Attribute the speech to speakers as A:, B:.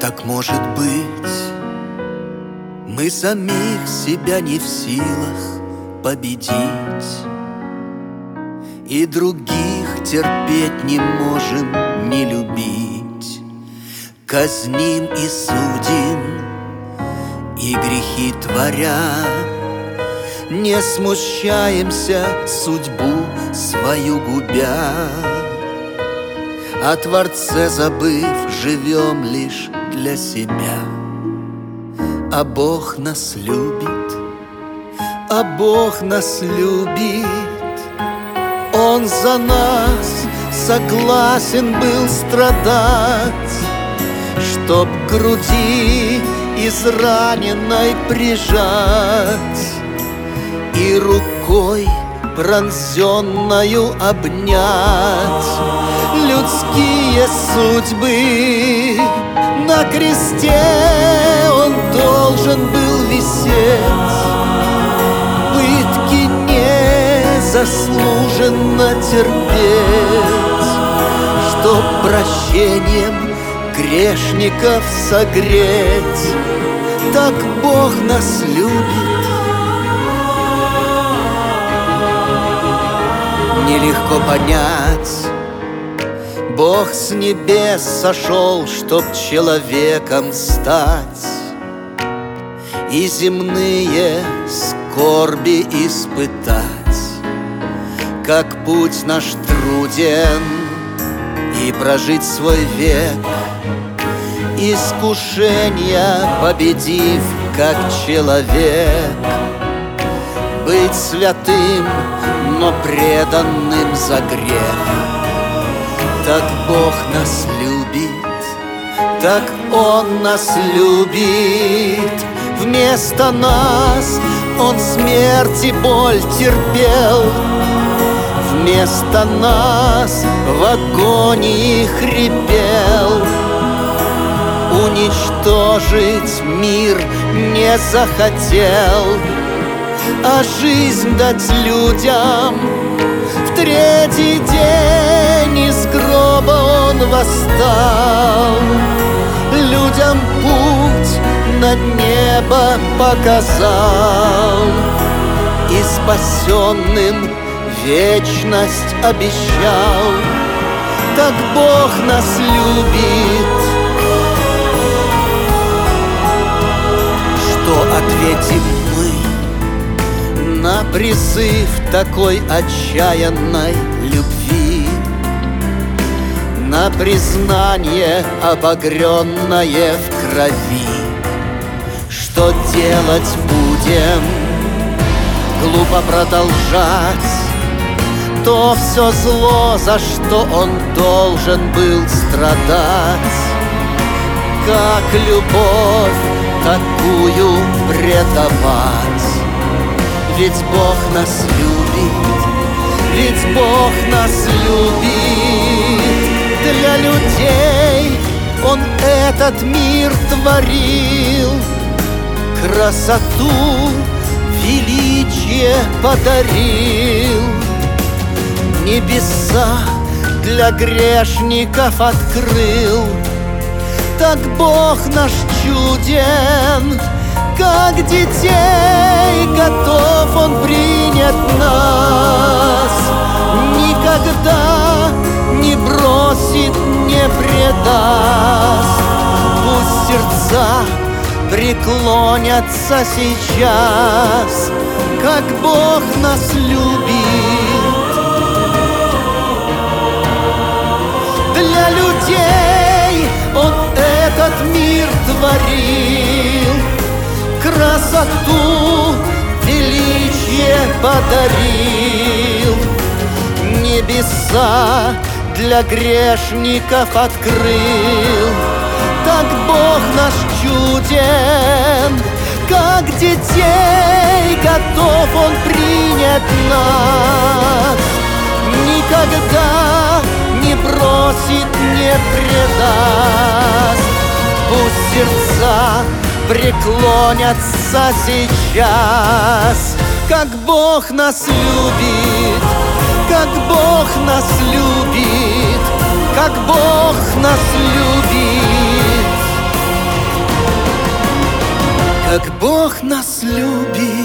A: Так может быть, мы самих себя не в силах победить, и других терпеть не можем, не любить. Казним и судим, и грехи творя, не смущаемся, судьбу свою губя. О Творце забыв, живем лишь для себя. А Бог нас любит, а Бог нас любит. Он за нас согласен был страдать, чтоб к груди израненной прижать и рукой пронзенную обнять. Людские судьбы на кресте он должен был висеть, пытки незаслуженно терпеть, чтоб прощением грешников согреть. Так Бог нас любит. Нелегко понять, Бог с небес сошел, чтоб человеком стать и земные скорби испытать. Как путь наш труден, и прожить свой век, искушения победив, как человек, быть святым, но преданным за грех. Так Бог нас любит, так Он нас любит. Вместо нас Он смерть и боль терпел, вместо нас в агонии хрипел. Уничтожить мир не захотел, а жизнь дать людям. В третий день из гроба Он восстал, людям путь на небо показал и спасенным вечность обещал. Так Бог нас любит. Что ответим мы на призыв такой отчаянной любви, на признание, обогренное в крови? Что делать будем? Глупо продолжать то все зло, за что Он должен был страдать. Как любовь такую предавать? Ведь Бог нас любит, ведь Бог нас любит. Для людей Он этот мир творил, красоту, величие подарил. Небеса для грешников открыл. Так Бог наш чуден, как детей готов Он принять нас. Никогда не бросит, не предаст. Пусть сердца преклонятся сейчас, как Бог нас любит. Для людей Он этот мир творил, красоту, величие подарил. Небеса для грешников открыл. Так Бог наш чуден, как детей готов Он принять нас. Никогда не бросит, не предаст. Пусть сердца преклонятся сейчас, как Бог нас любит, как Бог нас любит, как Бог нас любит. Бог нас любит.